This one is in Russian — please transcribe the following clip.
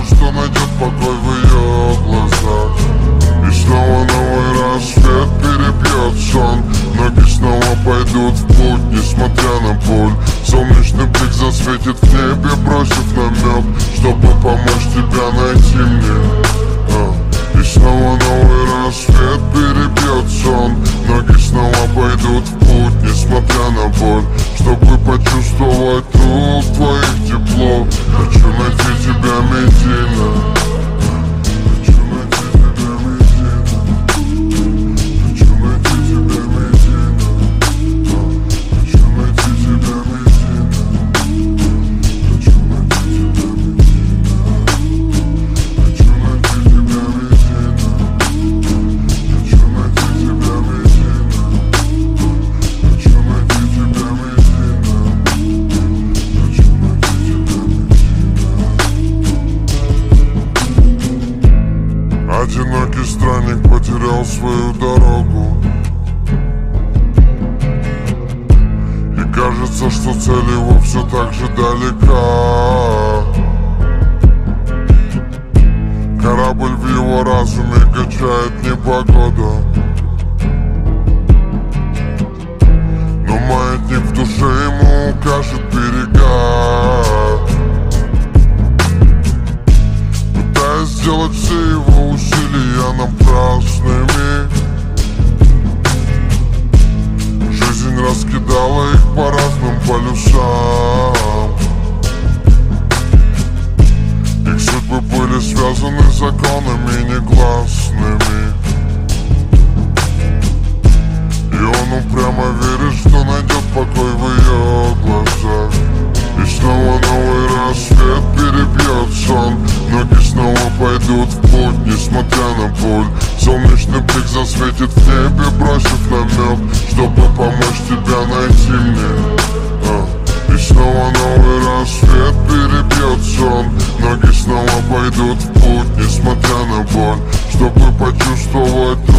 что найдет покой в ее глазах. И снова новый рассвет перебьет сон. Ноги снова пойдут в путь, несмотря на боль. Солнечный блик засветит в небе, бросив намек, чтобы помочь тебя найти мне. И снова новый рассвет перебьет сон. Ноги снова пойдут в путь, несмотря на боль, чтобы почувствовать рук твоих тепло. Хочу найти тебя, Медина. Хочу найти тебя, Медина. Хочу найти тебя, Медина. Хочу найти тебя, Медина. Хочу найти тебя, Медина. Хочу найти тебя, Медина. Хочу найти тебя, Медина. Хочу найти тебя, Медина. Хочу найти тебя, Медина. Одинокий странник потерял свою дорогу, и кажется, что цель его все так же далека. Корабль в его разуме качает непогода, но маятник в душе ему укажет берега. Пытаясь сделать все его усилия напрасными, жизнь раскидала их по разным полюсам. Их судьбы были связаны законами негласными, и он упрямо верит, что найдет покой в ее глазах. И снова новый рассвет перебьет сон. Ноги снова пойдут в путь, несмотря на боль. Солнечный блик засветит в небе, бросив намек, чтобы помочь тебя найти мне. И снова новый рассвет перебьет сон. Ноги снова пойдут в путь, несмотря на боль, чтобы почувствовать